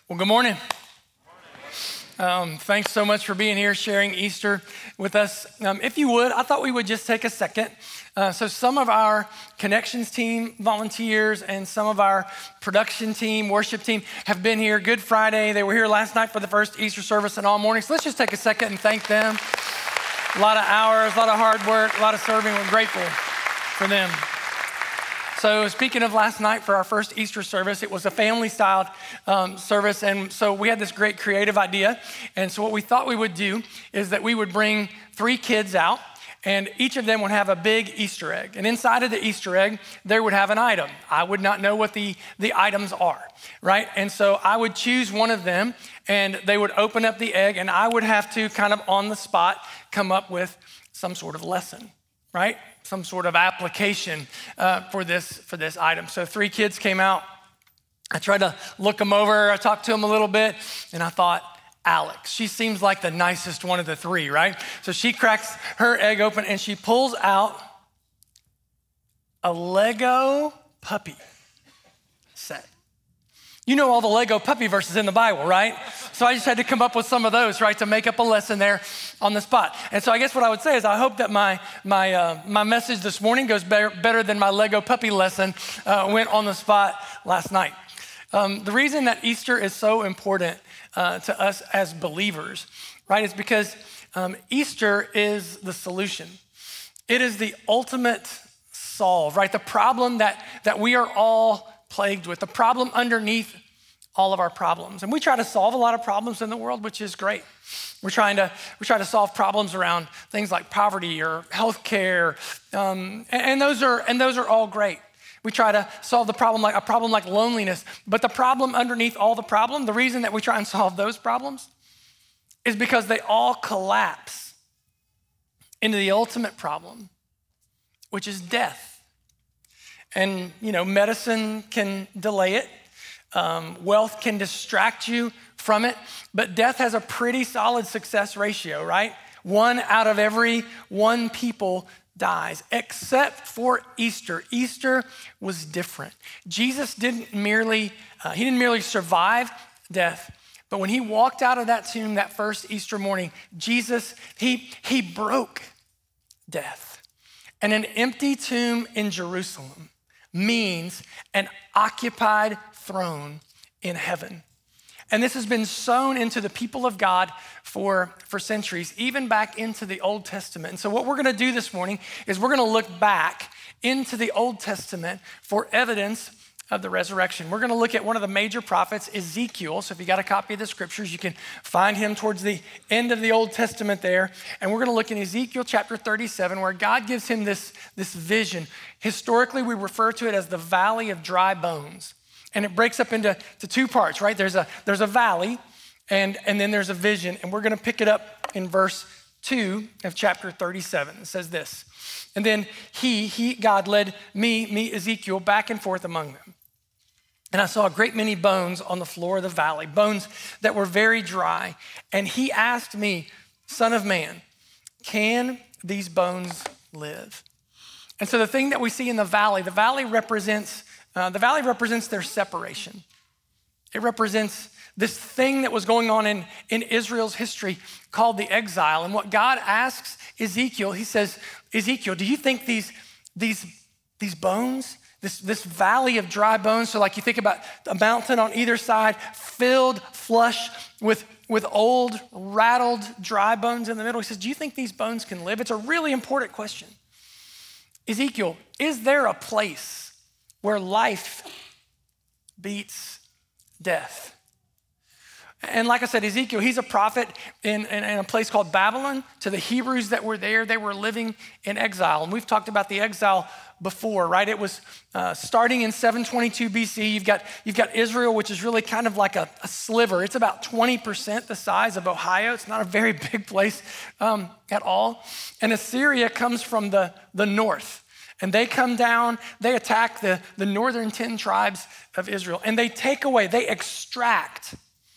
Well, good morning. Thanks so much for being here, sharing Easter with us. If you would, I thought we would just take a second. So some of our connections team volunteers and some of our production team, worship team have been here Good Friday. They were here last night for the first Easter service and all morning. So let's just take a second and thank them. A lot of hours, a lot of hard work, a lot of serving. We're grateful for them. So speaking of last night for our first Easter service, it was a family-styled service, and so we had this great creative idea. And so what we thought we would do is that we would bring 3 kids out, and each of them would have a big Easter egg. And inside of the Easter egg, they would have an item. I would not know what the items are, right? And so I would choose one of them, and they would open up the egg, and I would have to kind of on the spot come up with some sort of lesson, right? Some sort of application for this item. So 3 kids came out. I tried to look them over. I talked to them a little bit, and I thought, Alex, she seems like the nicest one of the 3, right? So she cracks her egg open, and she pulls out a Lego puppy set. You know all the Lego puppy verses in the Bible, right? So I just had to come up with some of those, right, to make up a lesson there on the spot. And so I guess what I would say is I hope that my message this morning goes better than my Lego puppy lesson went on the spot last night. The reason that Easter is so important to us as believers, right, is because Easter is the solution. It is the ultimate solve, right? The problem that we are all plagued with, the problem underneath all of our problems. And we try to solve a lot of problems in the world, which is great. We try to solve problems around things like poverty or healthcare, and those are all great. We try to solve a problem like loneliness, but the problem underneath all the problem, the reason that we try and solve those problems is because they all collapse into the ultimate problem, which is death. And, medicine can delay it. Wealth can distract you from it. But death has a pretty solid success ratio, right? 1 out of every 1 people dies, except for Easter. Easter was different. Jesus didn't merely survive death, but when he walked out of that tomb that first Easter morning, Jesus, he broke death. And an empty tomb in Jerusalem means an occupied throne in heaven. And this has been sown into the people of God for centuries, even back into the Old Testament. And so what we're gonna do this morning is we're gonna look back into the Old Testament for evidence of the resurrection. We're gonna look at one of the major prophets, Ezekiel. So if you got a copy of the scriptures, you can find him towards the end of the Old Testament there. And we're gonna look in Ezekiel chapter 37, where God gives him this vision. Historically, we refer to it as the Valley of Dry Bones. And it breaks up into 2 parts, right? There's a valley, and then there's a vision. And we're gonna pick it up in verse 2 of chapter 37. It says this, and then God led me, Ezekiel, back and forth among them. And I saw a great many bones on the floor of the valley, bones that were very dry. And he asked me, Son of man, can these bones live? And so the thing that we see in the valley represents their separation. It represents this thing that was going on in Israel's history called the exile. And what God asks Ezekiel, he says, Ezekiel, do you think these bones, this valley of dry bones, so like you think about a mountain on either side, filled flush with old, rattled, dry bones in the middle. He says, do you think these bones can live? It's a really important question. Ezekiel, is there a place where life beats death? And like I said, Ezekiel, he's a prophet in a place called Babylon. To the Hebrews that were there, they were living in exile. And we've talked about the exile before, right? It was starting in 722 BC. You've got Israel, which is really kind of like a sliver. It's about 20% the size of Ohio. It's not a very big place at all. And Assyria comes from the north. And they come down, they attack the northern 10 tribes of Israel. And they extract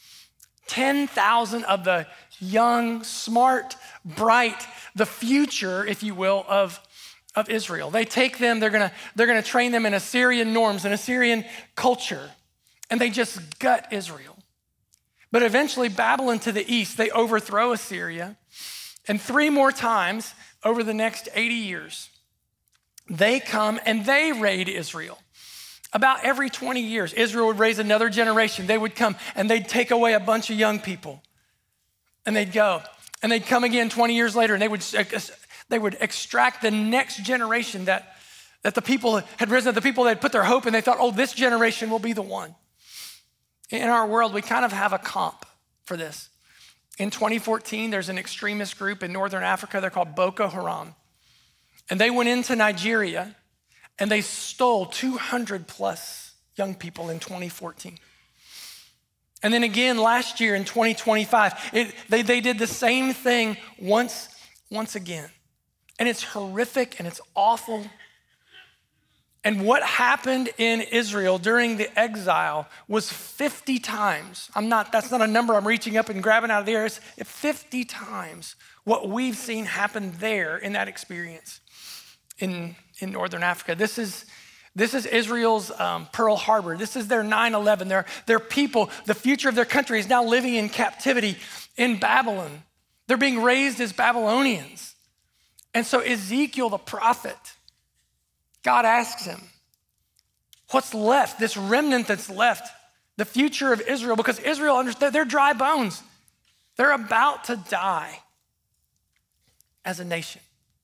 10,000 of the young, smart, bright, the future, if you will, of Israel. They take them, they're gonna train them in Assyrian norms and Assyrian culture, and they just gut Israel. But eventually, Babylon to the east, they overthrow Assyria. And 3 more times over the next 80 years, they come and they raid Israel. About every 20 years, Israel would raise another generation. They would come and they'd take away a bunch of young people. And they'd go. And they'd come again 20 years later and they would extract the next generation that the people had risen, the people that had put their hope in. They thought, oh, this generation will be the one. In our world, we kind of have a comp for this. In 2014, there's an extremist group in northern Africa. They're called Boko Haram. And they went into Nigeria and they stole 200 plus young people in 2014. And then again last year in 2025, they did the same thing once again. And it's horrific and it's awful. And what happened in Israel during the exile was 50 times. That's not a number I'm reaching up and grabbing out of the air. It's 50 times what we've seen happen there in that experience in northern Africa. This is Israel's Pearl Harbor. This is their 9/11. Their people, the future of their country is now living in captivity in Babylon. They're being raised as Babylonians. And so Ezekiel the prophet, God asks him, what's left, this remnant that's left, the future of Israel, because Israel understands they're dry bones. They're about to die as a nation.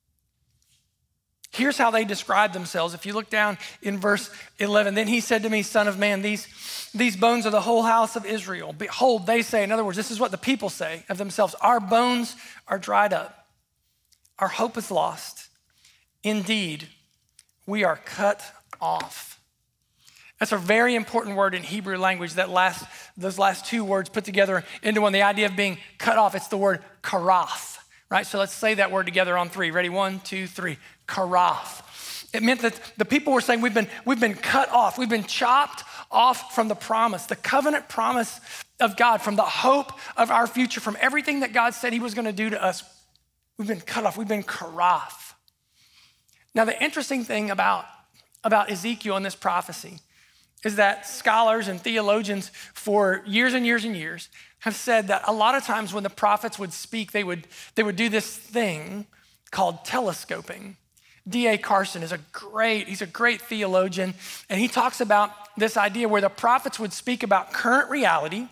Here's how they describe themselves. If you look down in verse 11, then he said to me, son of man, these bones are the whole house of Israel. Behold, they say, in other words, this is what the people say of themselves, our bones are dried up. Our hope is lost. Indeed, we are cut off. That's a very important word in Hebrew language, those last 2 words put together into one, the idea of being cut off. It's the word karath, right? So let's say that word together on 3. Ready? 1, 2, 3. Karath. It meant that the people were saying, we've been cut off. We've been chopped off from the promise, the covenant promise of God, from the hope of our future, from everything that God said he was going to do to us. We've been cut off. We've been karath. Now, the interesting thing about Ezekiel and this prophecy is that scholars and theologians for years and years and years have said that a lot of times when the prophets would speak, they would do this thing called telescoping. D.A. Carson is a great theologian, and he talks about this idea where the prophets would speak about current reality,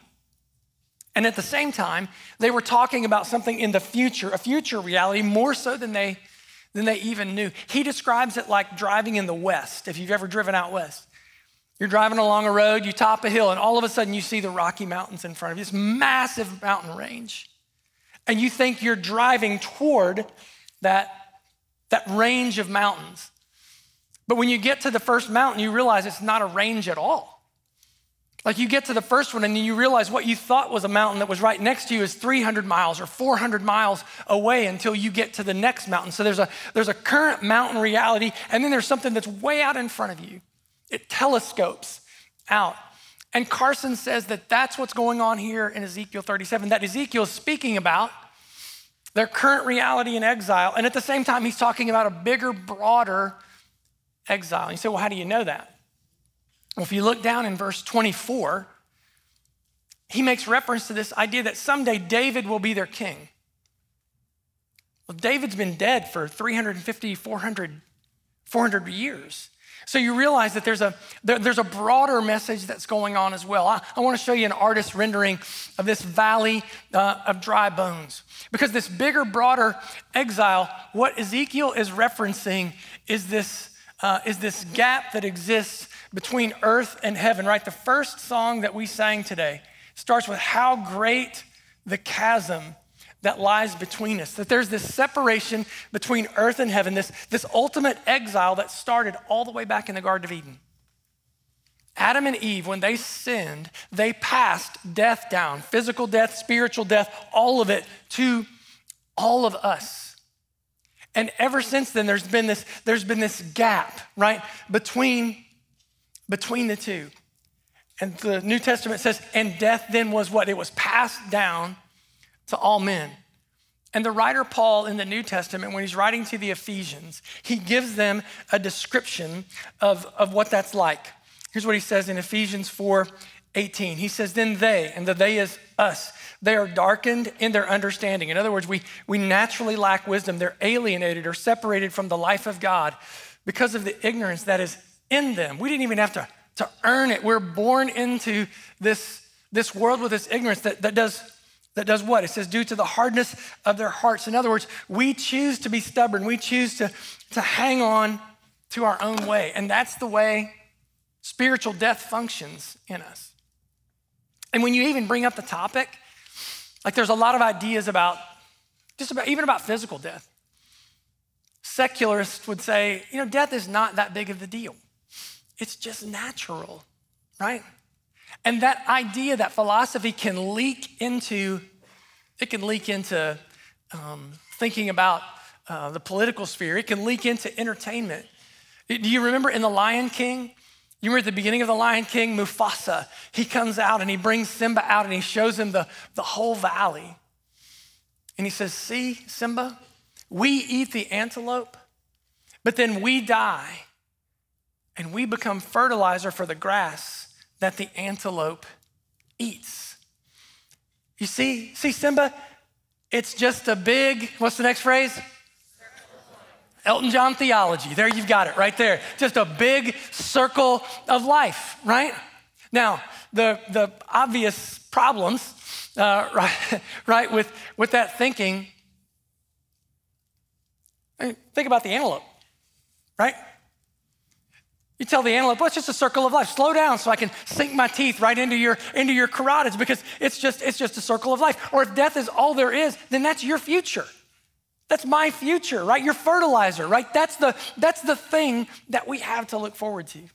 and at the same time, they were talking about something in the future, a future reality, more so than they even knew. He describes it like driving in the West, if you've ever driven out west. You're driving along a road, you top a hill, and all of a sudden you see the Rocky Mountains in front of you, this massive mountain range. And you think you're driving toward that range of mountains. But when you get to the first mountain, you realize it's not a range at all. Like you get to the first one and then you realize what you thought was a mountain that was right next to you is 300 miles or 400 miles away until you get to the next mountain. So there's a current mountain reality, and then there's something that's way out in front of you. It telescopes out. And Carson says that that's what's going on here in Ezekiel 37, that Ezekiel is speaking about their current reality in exile. And at the same time, he's talking about a bigger, broader exile. And you say, well, how do you know that? Well, if you look down in verse 24, he makes reference to this idea that someday David will be their king. Well, David's been dead for 350, 400 years. So you realize that there's a broader message that's going on as well. I want to show you an artist's rendering of this valley of dry bones. Because this bigger, broader exile, what Ezekiel is referencing is this gap that exists between earth and heaven, right? The first song that we sang today starts with how great the chasm that lies between us, that there's this separation between earth and heaven, this ultimate exile that started all the way back in the Garden of Eden. Adam and Eve, when they sinned, they passed death down, physical death, spiritual death, all of it to all of us. And ever since then, there's been this gap, right, between the two. And the New Testament says, and death then was what? It was passed down to all men. And the writer Paul in the New Testament, when he's writing to the Ephesians, he gives them a description of what that's like. Here's what he says in Ephesians 4, 18. He says, then they, and the they is us, they are darkened in their understanding. In other words, we naturally lack wisdom. They're alienated or separated from the life of God because of the ignorance that is in them. We didn't even have to earn it. We're born into this world with this ignorance that does what? It says, due to the hardness of their hearts. In other words, we choose to be stubborn. We choose to hang on to our own way. And that's the way spiritual death functions in us. And when you even bring up the topic, like there's a lot of ideas about even about physical death. Secularists would say, death is not that big of a deal. It's just natural, right? And that idea, that philosophy can leak into thinking about the political sphere. It can leak into entertainment. Do you remember in The Lion King? You remember at the beginning of The Lion King, Mufasa, he comes out and he brings Simba out and he shows him the whole valley. And he says, see, Simba, we eat the antelope, but then we die and we become fertilizer for the grass that the antelope eats. You see, Simba, it's just a big, what's the next phrase? Elton John theology. There, you've got it right there. Just a big circle of life, right? Now, the obvious problems, right, with that thinking, think about the antelope, right? You tell the antelope, well, it's just a circle of life. Slow down so I can sink my teeth right into your carotids because it's just a circle of life. Or if death is all there is, then that's your future. That's my future, right? Your fertilizer, right? That's the thing that we have to look forward to.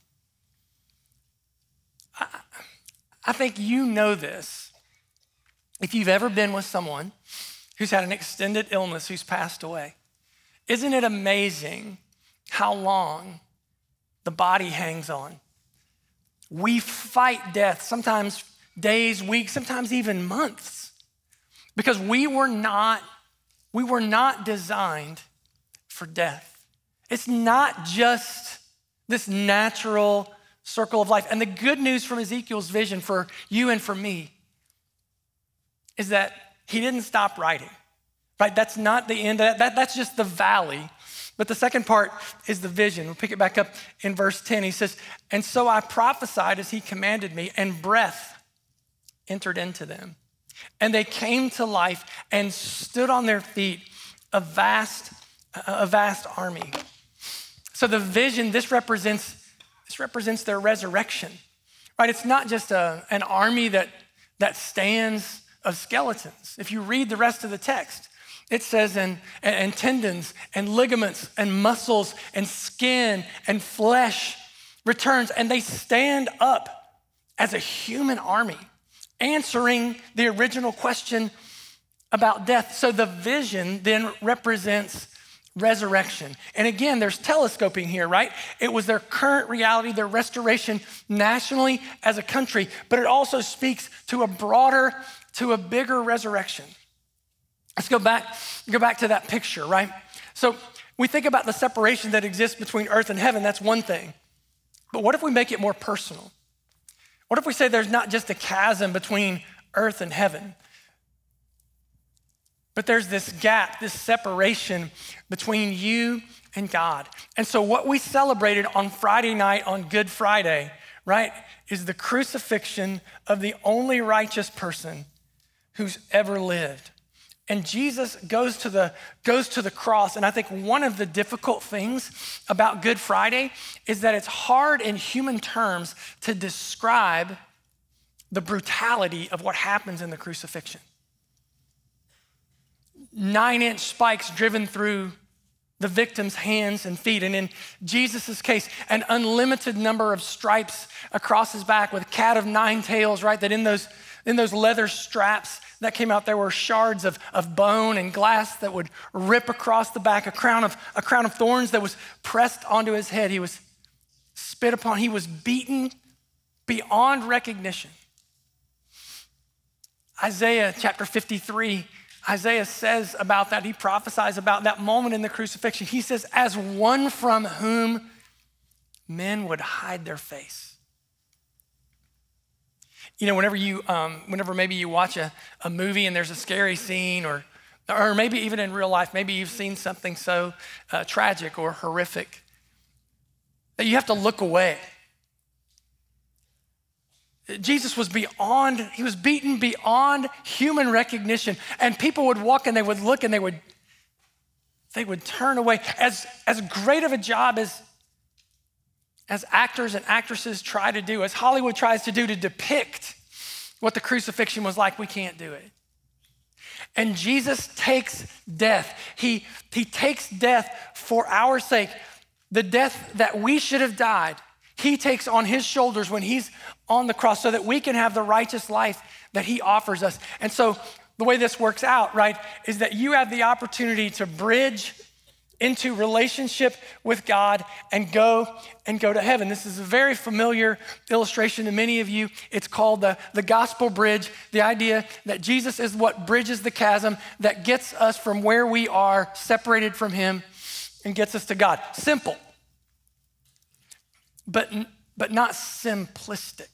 I think you know this. If you've ever been with someone who's had an extended illness, who's passed away, isn't it amazing how long the body hangs on? We fight death, sometimes days, weeks, sometimes even months, because we were not designed for death. It's not just this natural circle of life. And the good news from Ezekiel's vision for you and for me is that he didn't stop writing, right? That's not the end of that. That's just the valley. But the second part is the vision. We'll pick it back up in verse 10. He says, and so I prophesied as he commanded me, and breath entered into them. And they came to life and stood on their feet, a vast army. So the vision, this represents their resurrection, right? It's not just an army that stands of skeletons. If you read the rest of the text, it says, and tendons and ligaments and muscles and skin and flesh returns, and they stand up as a human army, answering the original question about death. So the vision then represents resurrection. And again, there's telescoping here, right? It was their current reality, their restoration nationally as a country, but it also speaks to a bigger resurrection. Let's go back to that picture, right? So we think about the separation that exists between earth and heaven. That's one thing. But what if we make it more personal? What if we say there's not just a chasm between earth and heaven, but there's this gap, this separation between you and God? And so what we celebrated on Friday night, on Good Friday, right, is the crucifixion of the only righteous person who's ever lived. And Jesus goes to the cross. And I think one of the difficult things about Good Friday is that it's hard in human terms to describe the brutality of what happens in the crucifixion. 9-inch spikes driven through the victim's hands and feet. And in Jesus's case, an unlimited number of stripes across his back with a cat of nine tails, right? That in those leather straps that came out, there were shards of bone and glass that would rip across the back, a crown of thorns that was pressed onto his head. He was spit upon. He was beaten beyond recognition. Isaiah chapter 53, Isaiah says about that, he prophesies about that moment in the crucifixion. He says, as one from whom men would hide their face. whenever maybe you watch a movie and there's a scary scene, or maybe even in real life, maybe you've seen something so tragic or horrific that you have to look away. Jesus was he was beaten beyond human recognition, and people would walk and they would look and they would turn away. As great of a job as actors and actresses try to do, as Hollywood tries to do to depict what the crucifixion was like, we can't do it. And Jesus takes death. He takes death for our sake. The death that we should have died, he takes on his shoulders when he's on the cross so that we can have the righteous life that he offers us. And so the way this works out, right, is that you have the opportunity to bridge into relationship with God and go to heaven. This is a very familiar illustration to many of you. It's called the gospel bridge, the idea that Jesus is what bridges the chasm that gets us from where we are separated from him and gets us to God. Simple, but not simplistic.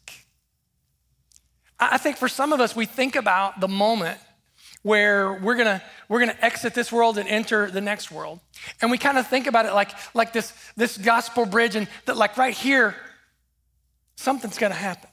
I think for some of us, we think about the moment where we're gonna exit this world and enter the next world. And we kind of think about it like this gospel bridge, and that like right here, something's gonna happen.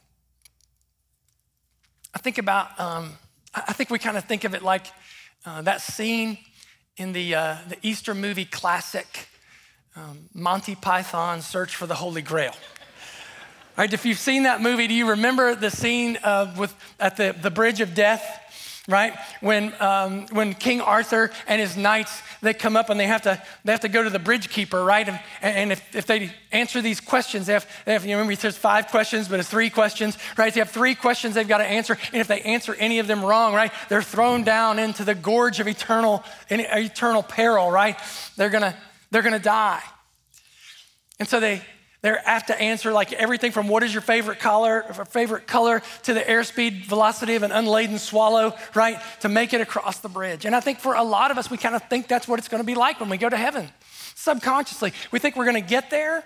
I think we kind of think of it like that scene in the Easter movie classic, Monty Python's Search for the Holy Grail. Right, if you've seen that movie, do you remember the scene at the Bridge of Death? Right, when King Arthur and his knights, they come up and they have to go to the bridge keeper, right? And if they answer these questions, they have you remember he says 5 questions, but it's 3 questions, right? They have 3 questions they've got to answer, and if they answer any of them wrong, right, they're thrown down into the gorge of eternal peril, right? They're gonna die, and so they have to answer like everything from what is your favorite color to the airspeed velocity of an unladen swallow, right? To make it across the bridge. And I think for a lot of us, we kind of think that's what it's gonna be like when we go to heaven. Subconsciously, we think we're gonna get there.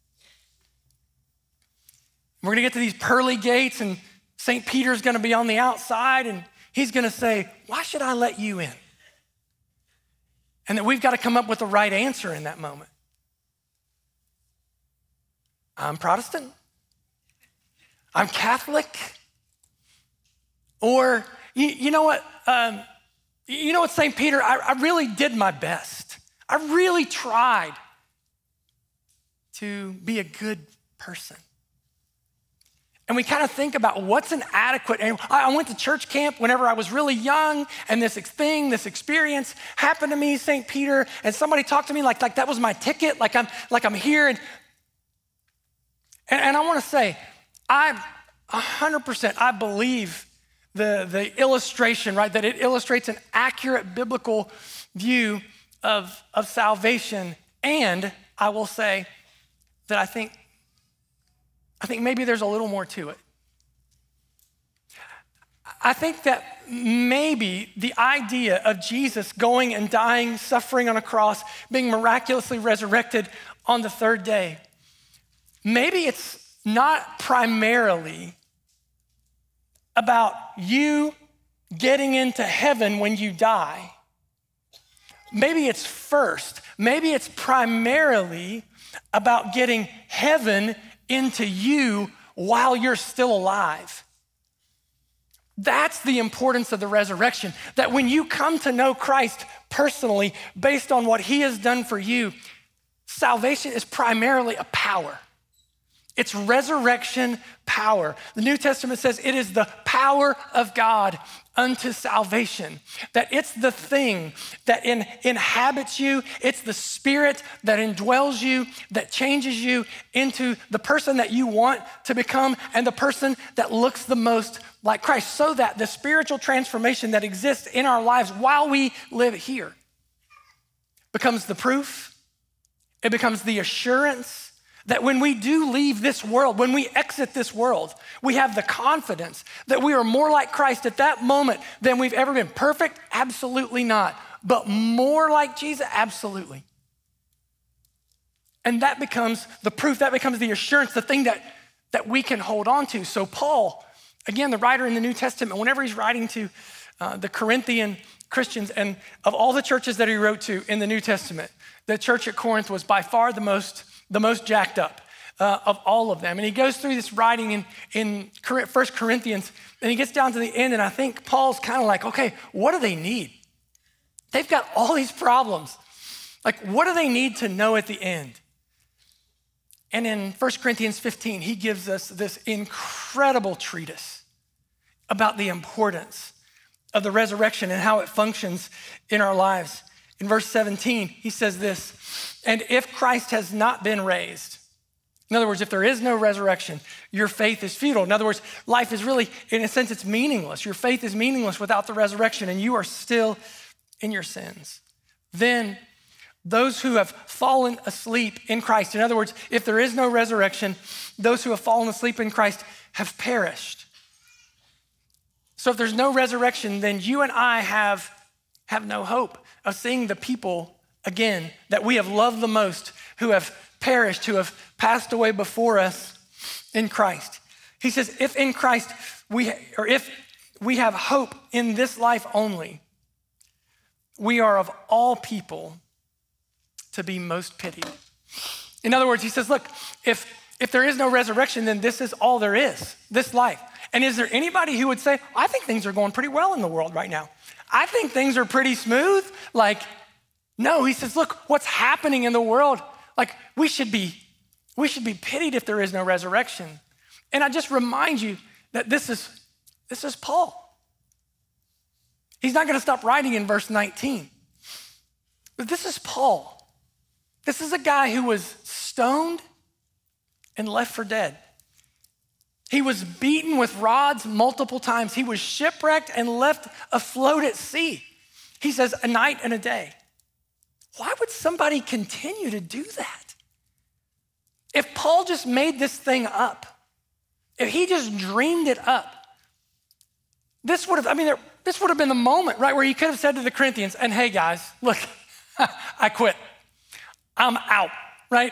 We're gonna get to these pearly gates and St. Peter's gonna be on the outside and he's gonna say, why should I let you in? And that we've got to come up with the right answer in that moment. I'm Protestant, I'm Catholic, or you know what, St. Peter, I really did my best. I really tried to be a good person. And we kind of think about what's an adequate, and I went to church camp whenever I was really young, and this experience happened to me, St. Peter, and somebody talked to me like that was my ticket, like I'm here, and I want to say, 100%, I believe the illustration, right, that it illustrates an accurate biblical view of salvation. And I will say that I think maybe there's a little more to it. I think that maybe the idea of Jesus going and dying, suffering on a cross, being miraculously resurrected on the 3rd day, maybe it's not primarily about you getting into heaven when you die. Maybe it's primarily about getting heaven into you while you're still alive. That's the importance of the resurrection, that when you come to know Christ personally, based on what he has done for you, salvation is primarily a power. It's resurrection power. The New Testament says it is the power of God unto salvation, that it's the thing that inhabits you, it's the spirit that indwells you, that changes you into the person that you want to become and the person that looks the most like Christ, so that the spiritual transformation that exists in our lives while we live here becomes the proof, it becomes the assurance that when we do leave this world, when we exit this world, we have the confidence that we are more like Christ at that moment than we've ever been. Perfect? Absolutely not. But more like Jesus? Absolutely. And that becomes the proof, that becomes the assurance, the thing that we can hold on to. So Paul, Again, the writer in the New Testament, whenever he's writing to the Corinthian Christians, and of all the churches that he wrote to in the New Testament, the church at Corinth was by far the most jacked up of all of them. And he goes through this writing in 1 Corinthians, and he gets down to the end, and I think Paul's kind of like, okay, what do they need? They've got all these problems. Like, what do they need to know at the end? And in 1 Corinthians 15, he gives us this incredible treatise about the importance of the resurrection and how it functions in our lives. In verse 17, he says this, and if Christ has not been raised, in other words, if there is no resurrection, your faith is futile. In other words, life is really, in a sense, it's meaningless. Your faith is meaningless without the resurrection, and you are still in your sins. Then those who have fallen asleep in Christ, in other words, if there is no resurrection, those who have fallen asleep in Christ have perished. So if there's no resurrection, then you and I have no hope of seeing the people again that we have loved the most, who have perished, who have passed away before us in Christ. He says, if in Christ if we have hope in this life only, we are of all people to be most pitied. In other words, he says, look, if there is no resurrection, then this is all there is, this life. And is there anybody who would say, I think things are going pretty well in the world right now? I think things are pretty smooth. Like, no, he says, look, what's happening in the world? Like, we should be pitied if there is no resurrection. And I just remind you that this is Paul. He's not going to stop writing in verse 19. But this is Paul. This is a guy who was stoned and left for dead. He was beaten with rods multiple times. He was shipwrecked and left afloat at sea. He says, a night and a day. Why would somebody continue to do that? If Paul just made this thing up, if he just dreamed it up, this would have been the moment, right, where he could have said to the Corinthians, and hey guys, look, I quit. I'm out, right?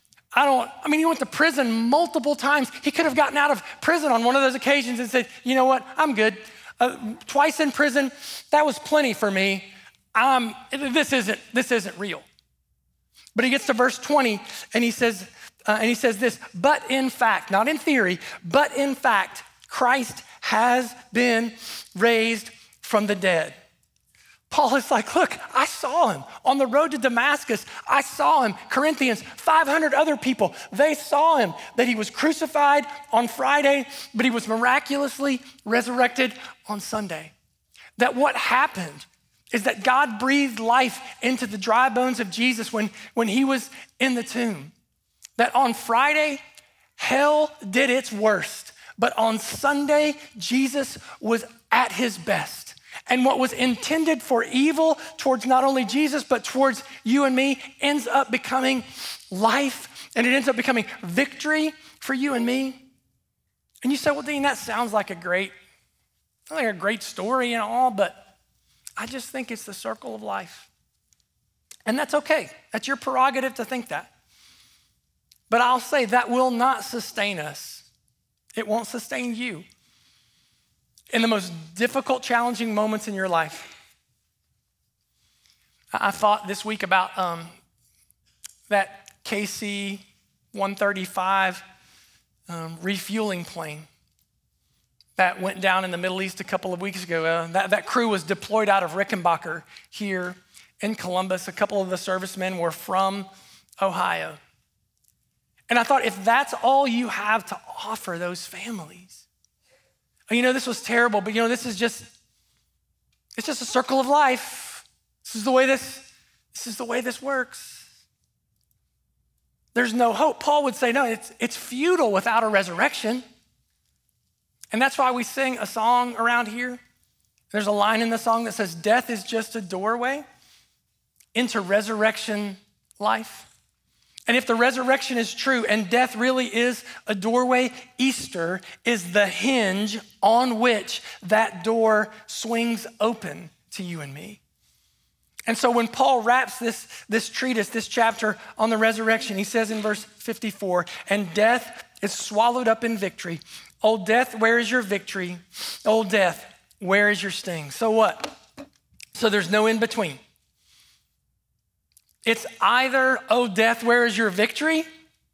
He went to prison multiple times. He could have gotten out of prison on one of those occasions and said, you know what, I'm good. Twice in prison, that was plenty for me. This isn't real. But he gets to verse 20 and he says this, but in fact, not in theory, but in fact, Christ has been raised from the dead. Paul is like, look, I saw him on the road to Damascus. I saw him. Corinthians, 500 other people, they saw him, that he was crucified on Friday, but he was miraculously resurrected on Sunday. That what happened is that God breathed life into the dry bones of Jesus when he was in the tomb. That on Friday, hell did its worst, but on Sunday, Jesus was at his best. And what was intended for evil towards not only Jesus, but towards you and me ends up becoming life, and it ends up becoming victory for you and me. And you say, well, Dean, that sounds like a great story and all, but I just think it's the circle of life. And that's okay. That's your prerogative to think that. But I'll say that will not sustain us. It won't sustain you in the most difficult, challenging moments in your life. I thought this week about that KC-135 refueling plane that went down in the Middle East a couple of weeks ago. That crew was deployed out of Rickenbacker here in Columbus. A couple of the servicemen were from Ohio. And I thought, if that's all you have to offer those families, this was terrible, but it's just a circle of life. This is the way this works. There's no hope. Paul would say, no, it's futile without a resurrection. And that's why we sing a song around here. There's a line in the song that says, death is just a doorway into resurrection life. And if the resurrection is true and death really is a doorway, Easter is the hinge on which that door swings open to you and me. And so when Paul wraps this treatise, this chapter on the resurrection, he says in verse 54, and death is swallowed up in victory. Old death, where is your victory? Old death, where is your sting? So what? So there's no in between. It's either, oh death, where is your victory?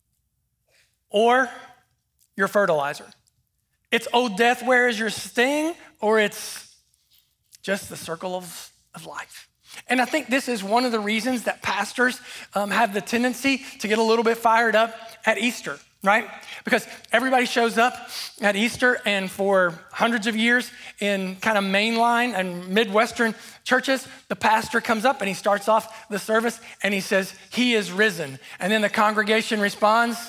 Or your fertilizer. It's, oh death, where is your sting? Or it's just the circle of life. And I think this is one of the reasons that pastors have the tendency to get a little bit fired up at Easter, right? Because everybody shows up at Easter, and for hundreds of years in kind of mainline and Midwestern churches, the pastor comes up and he starts off the service and he says, he is risen. And then the congregation responds,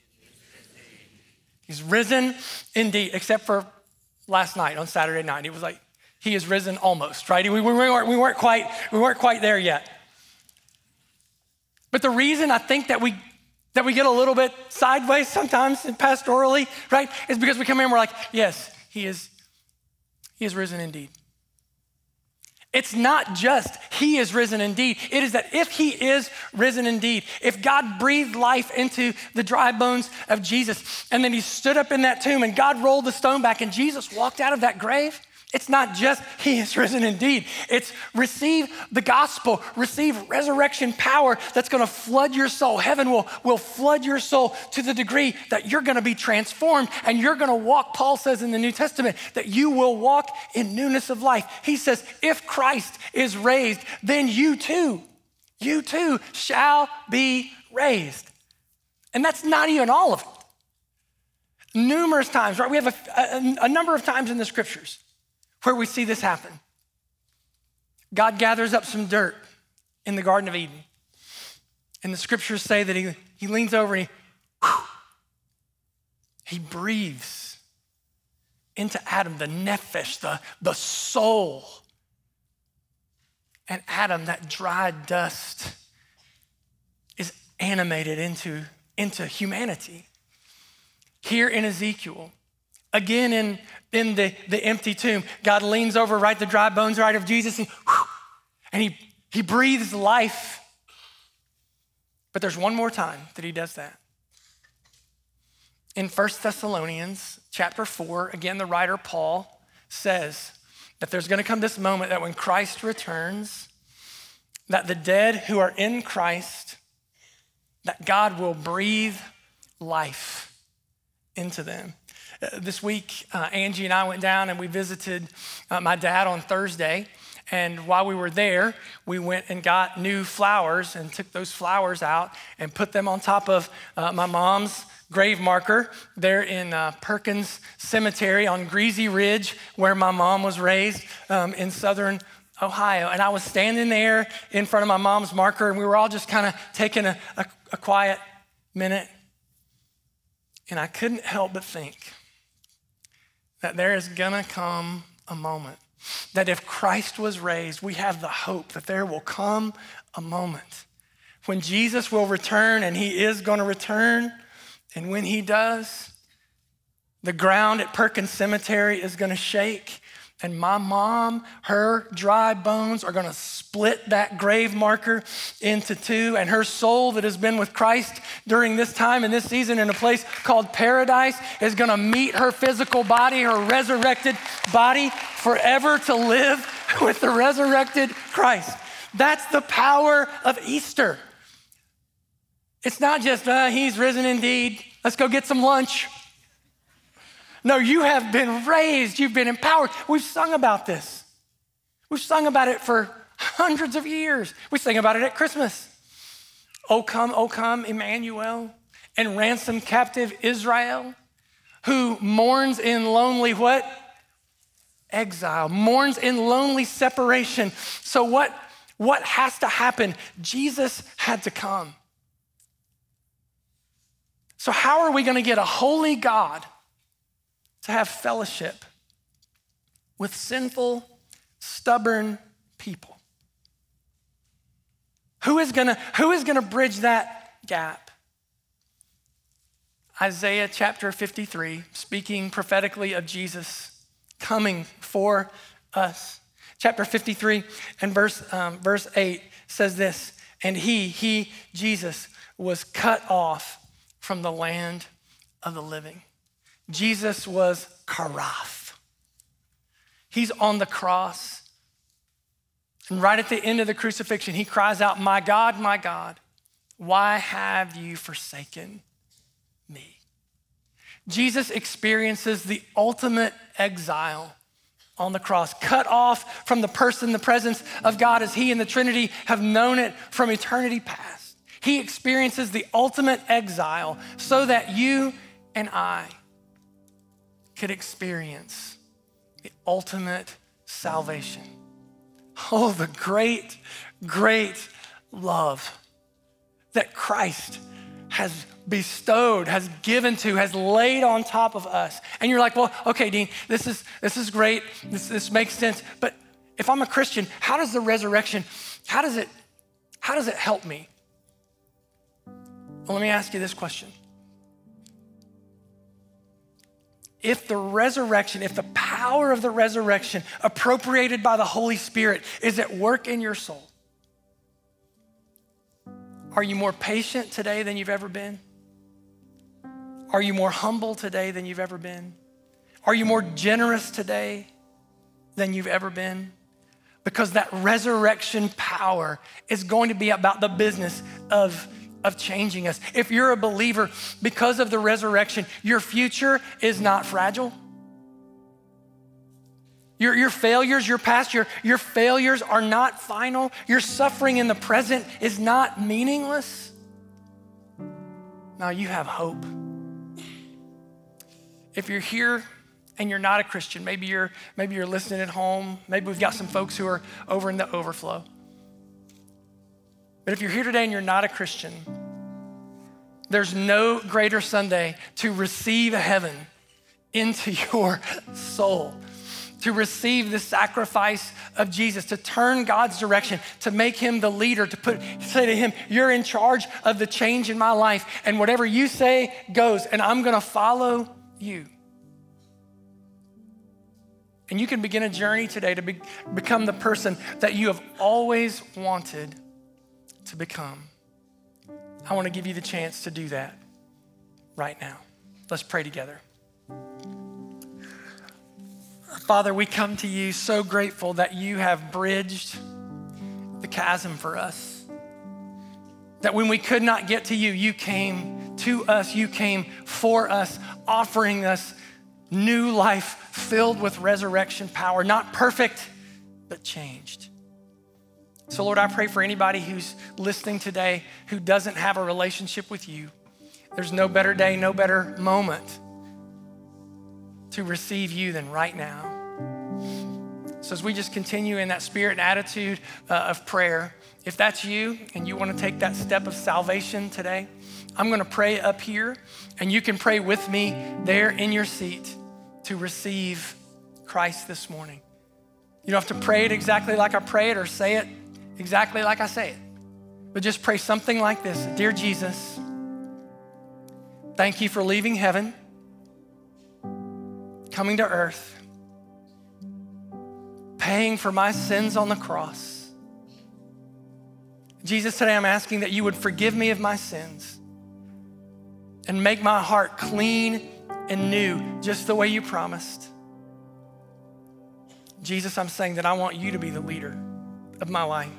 he's risen indeed, except for last night on Saturday night. It was like, he is risen almost, right? We weren't quite there yet. But the reason I think that we get a little bit sideways sometimes pastorally, right, is because we come in and we're like, yes, he is risen indeed. It's not just he is risen indeed. It is that if he is risen indeed, if God breathed life into the dry bones of Jesus, and then he stood up in that tomb and God rolled the stone back and Jesus walked out of that grave, it's not just he is risen indeed. It's receive the gospel, receive resurrection power that's gonna flood your soul. Heaven will flood your soul to the degree that you're gonna be transformed and you're gonna walk, Paul says in the New Testament, that you will walk in newness of life. He says, if Christ is raised, then you too shall be raised. And that's not even all of it. Numerous times, right? We have a number of times in the scriptures where we see this happen. God gathers up some dirt in the Garden of Eden. And the scriptures say that he leans over and he breathes into Adam, the nephesh, the soul. And Adam, that dry dust, is animated into humanity. Here in Ezekiel, again in the empty tomb, God leans over, right, the dry bones, right, of Jesus, and he breathes life. But there's one more time that he does that. In 1 Thessalonians chapter 4, again, the writer Paul says that there's gonna come this moment that when Christ returns, that the dead who are in Christ, that God will breathe life into them. This week, Angie and I went down and we visited my dad on Thursday. And while we were there, we went and got new flowers and took those flowers out and put them on top of my mom's grave marker there in Perkins Cemetery on Greasy Ridge, where my mom was raised in southern Ohio. And I was standing there in front of my mom's marker, and we were all just kind of taking a quiet minute. And I couldn't help but think that there is gonna come a moment that if Christ was raised, we have the hope that there will come a moment when Jesus will return, and he is gonna return. And when he does, the ground at Perkins Cemetery is gonna shake, and my mom, her dry bones are gonna split that grave marker into two, and her soul that has been with Christ during this time and this season in a place called paradise is gonna meet her physical body, her resurrected body, forever to live with the resurrected Christ. That's the power of Easter. It's not just, he's risen indeed, let's go get some lunch. No, you have been raised, you've been empowered. We've sung about this. We've sung about it for hundreds of years. We sing about it at Christmas. O come, Emmanuel, and ransom captive Israel, who mourns in lonely what? Exile, mourns in lonely separation. So what has to happen? Jesus had to come. So how are we gonna get a holy God to have fellowship with sinful, stubborn people? Who is gonna bridge that gap? Isaiah chapter 53, speaking prophetically of Jesus coming for us. Chapter 53 and verse 8 says this, and he, Jesus, was cut off from the land of the living. Jesus was karaf. He's on the cross. And right at the end of the crucifixion, he cries out, my God, why have you forsaken me? Jesus experiences the ultimate exile on the cross, cut off from the person, the presence of God as he and the Trinity have known it from eternity past. He experiences the ultimate exile so that you and I could experience the ultimate salvation. Oh, the great, great love that Christ has bestowed, has given to, has laid on top of us. And you're like, well, okay, Dean, this is great. This makes sense. But if I'm a Christian, how does the resurrection, how does it help me? Well, let me ask you this question. If the resurrection, if the power of the resurrection appropriated by the Holy Spirit is at work in your soul, are you more patient today than you've ever been? Are you more humble today than you've ever been? Are you more generous today than you've ever been? Because that resurrection power is going to be about the business of changing us. If you're a believer, because of the resurrection, your future is not fragile. Your failures, your past, your failures are not final. Your suffering in the present is not meaningless. No, you have hope. If you're here and you're not a Christian, maybe you're listening at home, maybe we've got some folks who are over in the overflow. But if you're here today and you're not a Christian, there's no greater Sunday to receive heaven into your soul, to receive the sacrifice of Jesus, to turn God's direction, to make him the leader, to say to him, you're in charge of the change in my life, and whatever you say goes, and I'm gonna follow you. And you can begin a journey today to become the person that you have always wanted to become. I wanna give you the chance to do that right now. Let's pray together. Father, we come to you so grateful that you have bridged the chasm for us. That when we could not get to you, you came to us, you came for us, offering us new life filled with resurrection power, not perfect, but changed. So Lord, I pray for anybody who's listening today who doesn't have a relationship with you. There's no better day, no better moment to receive you than right now. So as we just continue in that spirit and attitude of prayer, if that's you and you want to take that step of salvation today, I'm going to pray up here and you can pray with me there in your seat to receive Christ this morning. You don't have to pray it exactly like I pray it or say it exactly like I say it, but just pray something like this. Dear Jesus, thank you for leaving heaven, coming to earth, paying for my sins on the cross. Jesus, today I'm asking that you would forgive me of my sins and make my heart clean and new, just the way you promised. Jesus, I'm saying that I want you to be the leader of my life.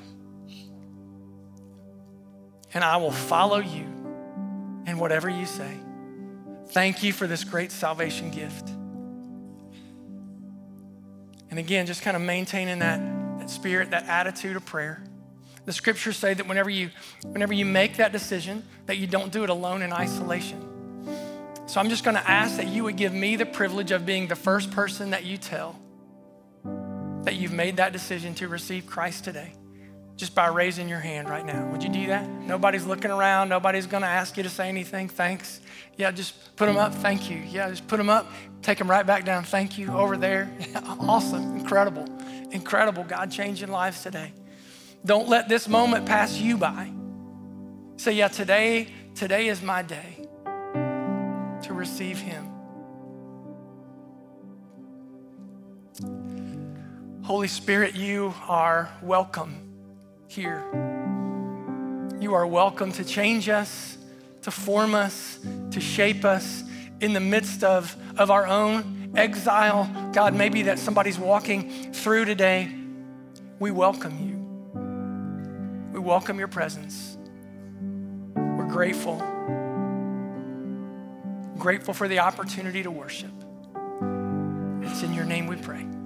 And I will follow you in whatever you say. Thank you for this great salvation gift. And again, just kind of maintaining that spirit, that attitude of prayer. The scriptures say that whenever you make that decision, that you don't do it alone in isolation. So I'm just gonna ask that you would give me the privilege of being the first person that you tell that you've made that decision to receive Christ today, just by raising your hand right now. Would you do that? Nobody's looking around. Nobody's gonna ask you to say anything. Thanks. Yeah, just put them up. Thank you. Yeah, just put them up. Take them right back down. Thank you. Over there. Awesome. Incredible. Incredible. God changing lives today. Don't let this moment pass you by. Say, yeah, today is my day to receive him. Holy Spirit, you are welcome here. You are welcome to change us, to form us, to shape us in the midst of our own exile, God, maybe that somebody's walking through today, we welcome you. We welcome your presence. We're grateful. Grateful for the opportunity to worship. It's in your name we pray.